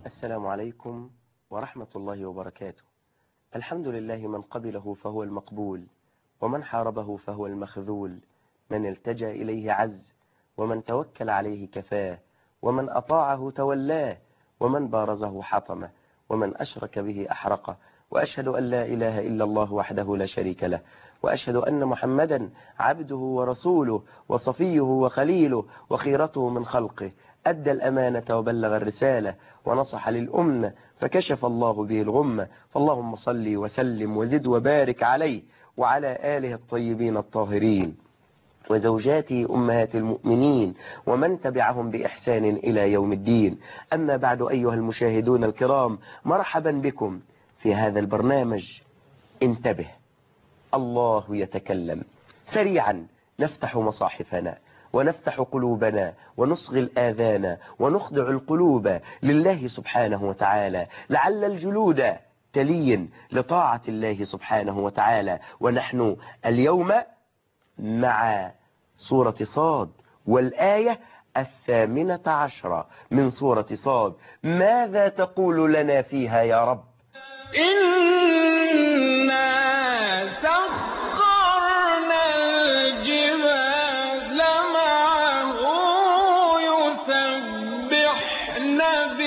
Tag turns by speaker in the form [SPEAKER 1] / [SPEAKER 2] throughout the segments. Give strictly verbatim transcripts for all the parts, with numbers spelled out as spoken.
[SPEAKER 1] السلام عليكم ورحمة الله وبركاته. الحمد لله من قبله فهو المقبول، ومن حاربه فهو المخذول، من التجأ إليه عز، ومن توكل عليه كفاه، ومن أطاعه تولاه، ومن بارزه حطمه، ومن أشرك به أحرقه. وأشهد أن لا إله إلا الله وحده لا شريك له، وأشهد أن محمدا عبده ورسوله وصفيه وخليله وخيرته من خلقه، أدى الأمانة وبلغ الرسالة ونصح للأمة فكشف الله به الغمة. فاللهم صل وسلم وزد وبارك عليه وعلى آله الطيبين الطاهرين وزوجاته أمهات المؤمنين ومن تبعهم بإحسان إلى يوم الدين. أما بعد أيها المشاهدون الكرام، مرحبا بكم في هذا البرنامج. انتبه، الله يتكلم. سريعا نفتح مصاحفنا ونفتح قلوبنا ونصغي الآذان ونخضع القلوب لله سبحانه وتعالى، لعل الجلود تلين لطاعة الله سبحانه وتعالى. ونحن اليوم مع سورة صاد والآية الثامنة عشرة من سورة صاد. ماذا تقول لنا فيها يا رب؟
[SPEAKER 2] إنا سخرنا الجبال معه يسبحن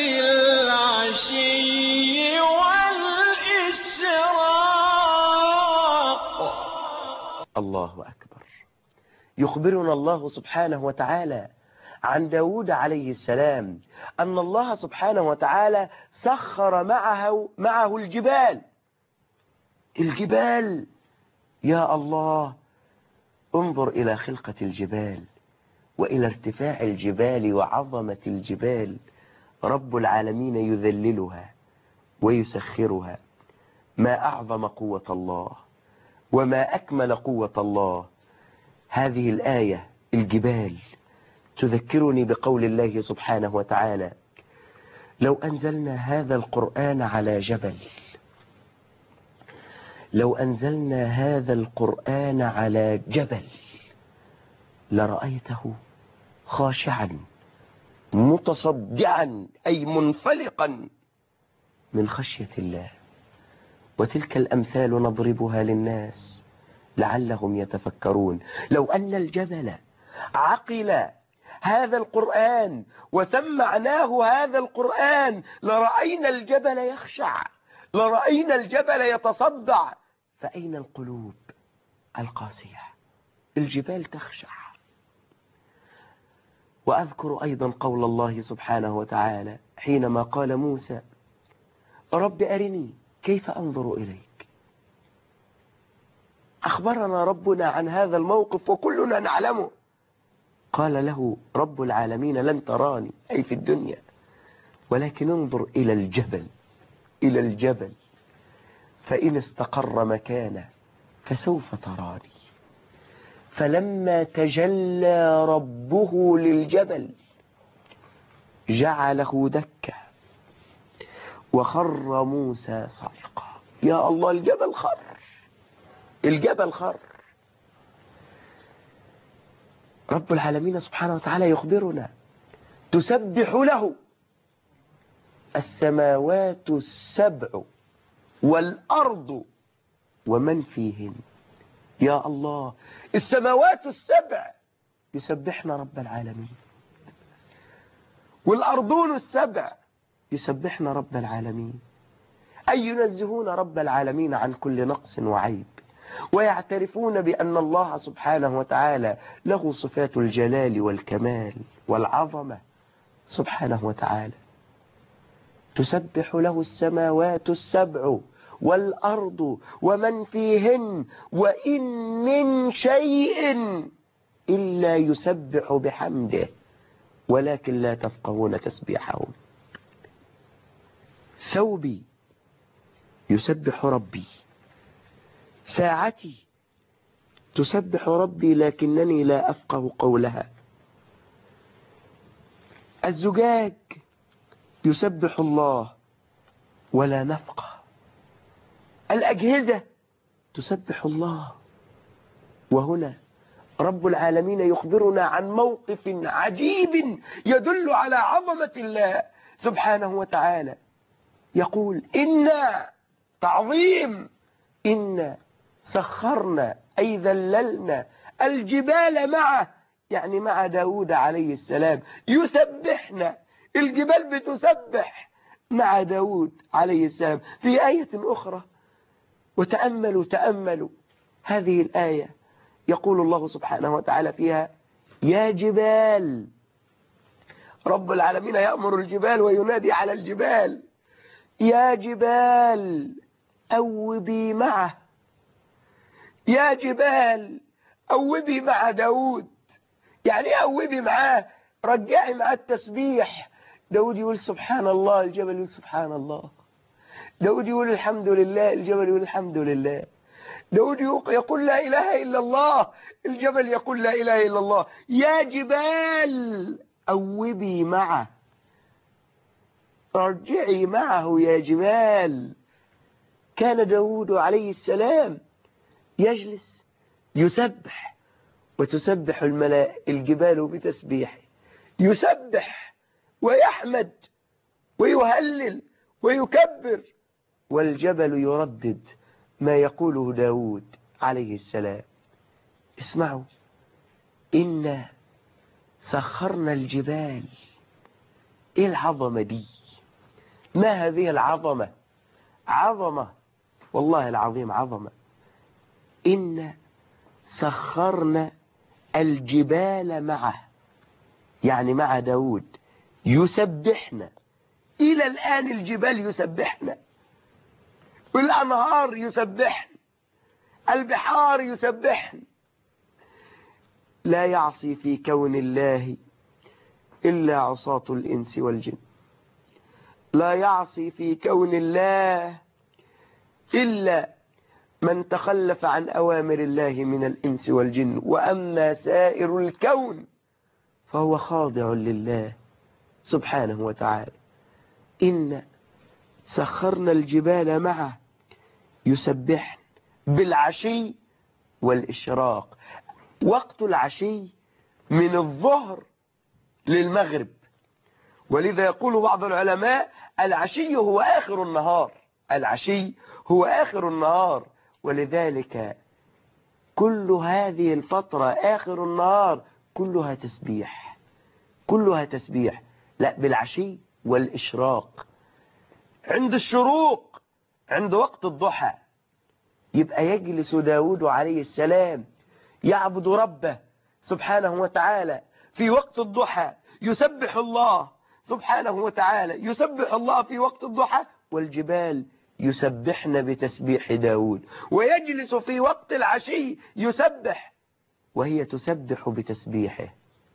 [SPEAKER 2] بالعشي والإشراق.
[SPEAKER 1] الله أكبر. يخبرنا الله سبحانه وتعالى عن داود عليه السلام أن الله سبحانه وتعالى سخر معه, معه الجبال. الجبال يا الله، انظر إلى خلقة الجبال وإلى ارتفاع الجبال وعظمة الجبال. رب العالمين يذللها ويسخرها. ما أعظم قوة الله وما أكمل قوة الله. هذه الآية الجبال تذكرني بقول الله سبحانه وتعالى: لو أنزلنا هذا القرآن على جبل لو أنزلنا هذا القرآن على جبل لرأيته خاشعا متصدعا، أي منفلقا من خشية الله. وتلك الأمثال نضربها للناس لعلهم يتفكرون. لو أن الجبل عقل هذا القرآن وسمعناه هذا القرآن لرأينا الجبل يخشع، لرأينا الجبل يتصدع. فأين القلوب القاسية؟ الجبال تخشع. وأذكر أيضا قول الله سبحانه وتعالى حينما قال موسى: رب أرني كيف أنظر إليك. أخبرنا ربنا عن هذا الموقف وكلنا نعلمه. قال له رب العالمين: لن تراني، أي في الدنيا، ولكن انظر إلى الجبل إلى الجبل فإن استقر مكانه فسوف تراني. فلما تجلى ربه للجبل جعله دكا وخر موسى صعقا. يا الله، الجبل خر، الجبل خر. رب العالمين سبحانه وتعالى يخبرنا: تسبح له السماوات السبع والأرض ومن فيهن. يا الله، السماوات السبع يسبحن رب العالمين، والأرضون السبع يسبحن رب العالمين، أي ينزهون رب العالمين عن كل نقص وعيب، ويعترفون بأن الله سبحانه وتعالى له صفات الجلال والكمال والعظمة سبحانه وتعالى. تسبح له السماوات السبع والأرض ومن فيهن وإن من شيء إلا يسبح بحمده ولكن لا تفقهون تسبيحهم. ثوبي يسبح ربي، ساعتي تسبح ربي لكنني لا أفقه قولها. الزجاج يسبح الله ولا نفقه. الأجهزة تسبح الله. وهنا رب العالمين يخبرنا عن موقف عجيب يدل على عظمة الله. سبحانه وتعالى يقول إنا تعظيم إنا سخرنا أي ذللنا الجبال معه، يعني مع داود عليه السلام، يسبحنا، الجبال بتسبح مع داود عليه السلام. في آية أخرى وتأملوا تأملوا هذه الآية، يقول الله سبحانه وتعالى فيها يا جبال، رب العالمين يأمر الجبال وينادي على الجبال يا جبال أوبي معه، يا جبال أوبي مع داود. يعني أوبي معاه، رجعي مع التسبيح. داود يقول سبحان الله، الجبل يقول سبحان الله. داود يقول الحمد لله، الجبل يقول الحمد لله. داود يقول لا إله إلا الله، الجبل يقول لا إله إلا الله. يا جبال أوبي معه، ارجعي معه يا جبال. كان داود عليه السلام يجلس يسبح، وتسبح الملائكة الجبال بتسبيحه، يسبح ويحمد ويهلل ويكبر، والجبل يردد ما يقوله داود عليه السلام. اسمعوا، إنا سخرنا الجبال. إيه العظمة دي؟ ما هذه العظمة؟ عظمة والله العظيم عظمة. إنا سخرنا الجبال معه، يعني مع داود، يسبحنا. إلى الآن الجبال يسبحنا، والأنهار يسبحن، البحار يسبحن. لا يعصي في كون الله إلا عصاة الإنس والجن، لا يعصي في كون الله إلا من تخلف عن أوامر الله من الإنس والجن، وأما سائر الكون فهو خاضع لله سبحانه وتعالى. إن سخرنا الجبال معه يسبحن بالعشي والإشراق. وقت العشي من الظهر للمغرب، ولذا يقول بعض العلماء العشي هو آخر النهار، العشي هو آخر النهار، ولذلك كل هذه الفترة آخر النهار كلها تسبيح، كلها تسبيح. لا، بالعشي والإشراق. عند الشروق، عند وقت الضحى، يبقى يجلس داود عليه السلام يعبد ربه سبحانه وتعالى في وقت الضحى، يسبح الله سبحانه وتعالى، يسبح الله في وقت الضحى، والجبال يسبحن بتسبيح داود. ويجلس في وقت العشي يسبح، وهي تسبح بتسبيحه.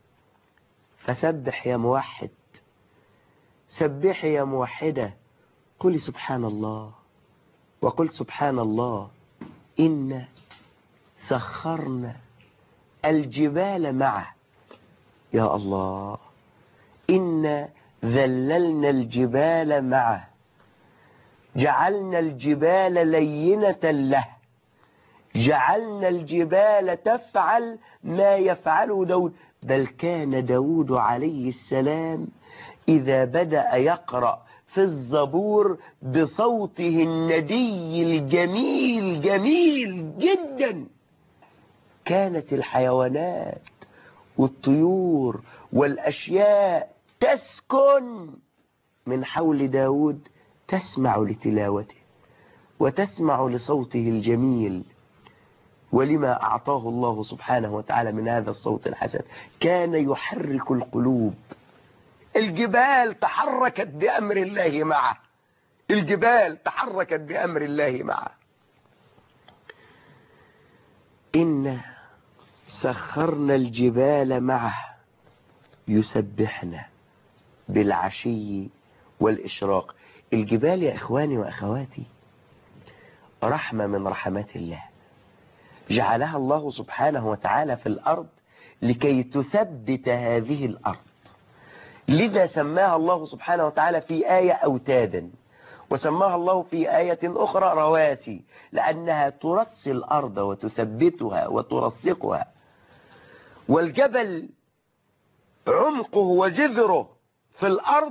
[SPEAKER 1] فسبح يا موحد، سبحي يا موحدة، قل سبحان الله، وقل سبحان الله. إن سخرنا الجبال معه، يا الله، إن ذللنا الجبال معه، جعلنا الجبال لينة له، جعلنا الجبال تفعل ما يفعله داود. بل كان داود عليه السلام إذا بدأ يقرأ في الزبور بصوته الندي الجميل جميل جدا، كانت الحيوانات والطيور والأشياء تسكن من حول داود، تسمع لتلاوته وتسمع لصوته الجميل، ولما أعطاه الله سبحانه وتعالى من هذا الصوت الحسن. كان يحرك القلوب، الجبال تحركت بأمر الله معه، الجبال تحركت بأمر الله معه. إن سخرنا الجبال معه يسبحنا بالعشي والإشراق. الجبال يا إخواني وأخواتي رحمة من رحمات الله، جعلها الله سبحانه وتعالى في الأرض لكي تثبت هذه الأرض. لذا سماها الله سبحانه وتعالى في آية أوتادا، وسماها الله في آية أخرى رواسي، لأنها ترسي الأرض وتثبتها وترسقها. والجبل عمقه وجذره في الأرض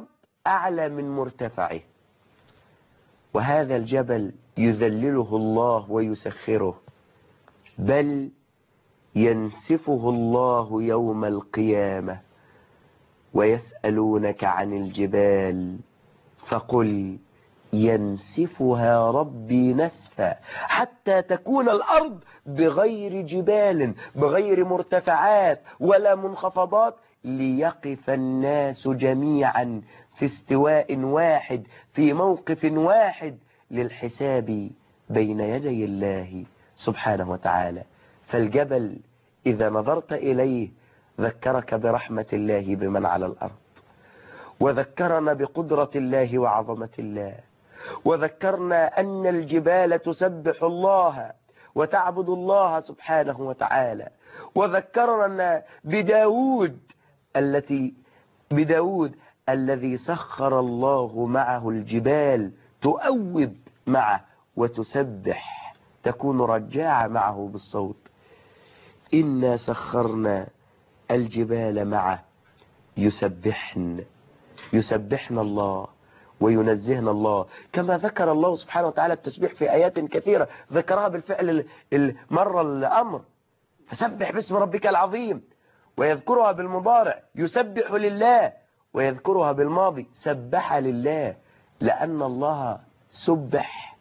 [SPEAKER 1] أعلى من مرتفعه، وهذا الجبل يذلله الله ويسخره، بل ينسفه الله يوم القيامة. ويسألونك عن الجبال فقل ينسفها ربي نسفا حتى تكون الأرض بغير جبال، بغير مرتفعات ولا منخفضات، ليقف الناس جميعا في استواء واحد في موقف واحد للحساب بين يدي الله سبحانه وتعالى. فالجبل إذا نظرت إليه ذكرك برحمة الله بمن على الأرض، وذكرنا بقدرة الله وعظمة الله، وذكرنا أن الجبال تسبح الله وتعبد الله سبحانه وتعالى، وذكرنا بداود التي بداود الذي سخر الله معه الجبال تؤوب معه وتسبح، تكون رجاعة معه بالصوت. إنا سخرنا الجبال معه يسبحن يسبحن الله وينزهنا الله، كما ذكر الله سبحانه وتعالى التسبيح في آيات كثيرة ذكرها بالفعل المرة الأمر، فسبح باسم ربك العظيم، ويذكرها بالمضارع يسبح لله، ويذكرها بالماضي سبح لله، لأن الله سبح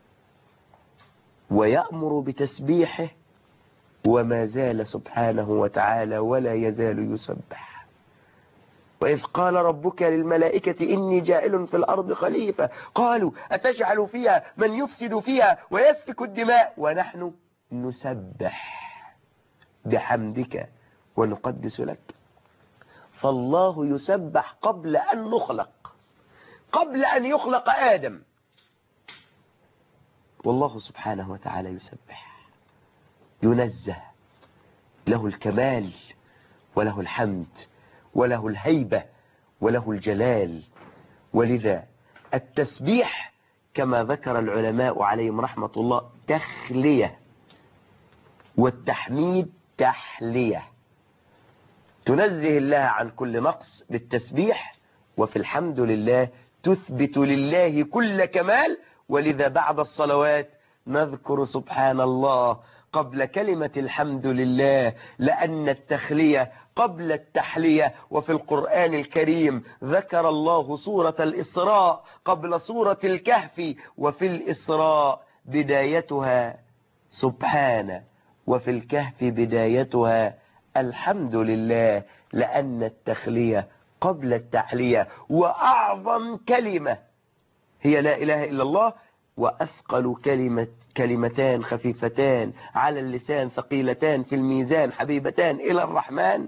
[SPEAKER 1] ويأمر بتسبيحه وما زال سبحانه وتعالى ولا يزال يسبح. وإذ قال ربك للملائكة إني جائل في الأرض خليفة قالوا أتجعل فيها من يفسد فيها ويسفك الدماء ونحن نسبح بحمدك ونقدس لك. فالله يسبح قبل أن نخلق، قبل أن يخلق آدم، والله سبحانه وتعالى يسبح، ينزه، له الكمال وله الحمد وله الهيبة وله الجلال. ولذا التسبيح كما ذكر العلماء عليهم رحمة الله تخلية، والتحميد تحلية. تنزه الله عن كل نقص بالتسبيح، وفي الحمد لله تثبت لله كل كمال. ولذا بعد الصلوات نذكر سبحان الله قبل كلمة الحمد لله، لأن التخلية قبل التحلية. وفي القرآن الكريم ذكر الله سورة الإسراء قبل سورة الكهف، وفي الإسراء بدايتها سبحان، وفي الكهف بدايتها الحمد لله، لأن التخلية قبل التحلية. وأعظم كلمة هي لا إله إلا الله، وأثقل كلمة كلمتان خفيفتان على اللسان ثقيلتان في الميزان حبيبتان إلى الرحمن،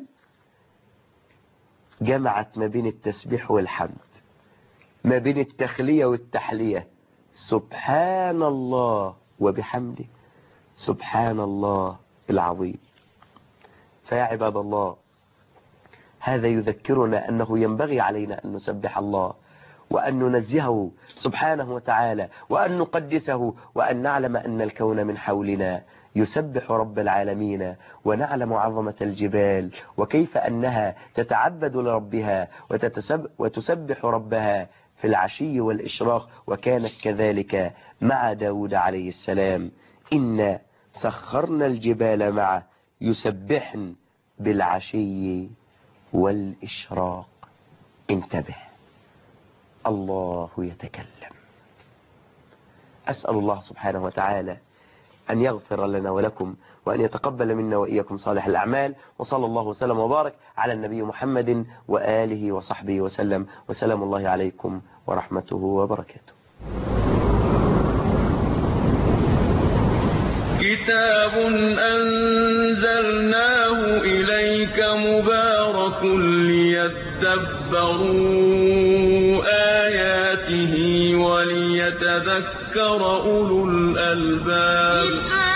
[SPEAKER 1] جمعت ما بين التسبيح والحمد، ما بين التخلية والتحلية. سبحان الله وبحمده سبحان الله العظيم. فيا عباد الله، هذا يذكرنا أنه ينبغي علينا أن نسبح الله، وأن ننزهه سبحانه وتعالى، وأن نقدسه، وأن نعلم أن الكون من حولنا يسبح رب العالمين، ونعلم عظمة الجبال وكيف أنها تتعبد لربها وتسبح ربها في العشي والإشراق. وكانت كذلك مع داود عليه السلام. إنا سخرنا الجبال معه يسبحن بالعشي والإشراق. انتبه، الله يتكلم. أسأل الله سبحانه وتعالى أن يغفر لنا ولكم، وأن يتقبل منا وإياكم صالح الأعمال. وصلى الله وسلم وبارك على النبي محمد وآله وصحبه وسلم، وسلام الله عليكم ورحمته وبركاته.
[SPEAKER 2] كتاب أنزلناه إليك مبارك ليدبروا آياته وليتذكر أولو الألباب.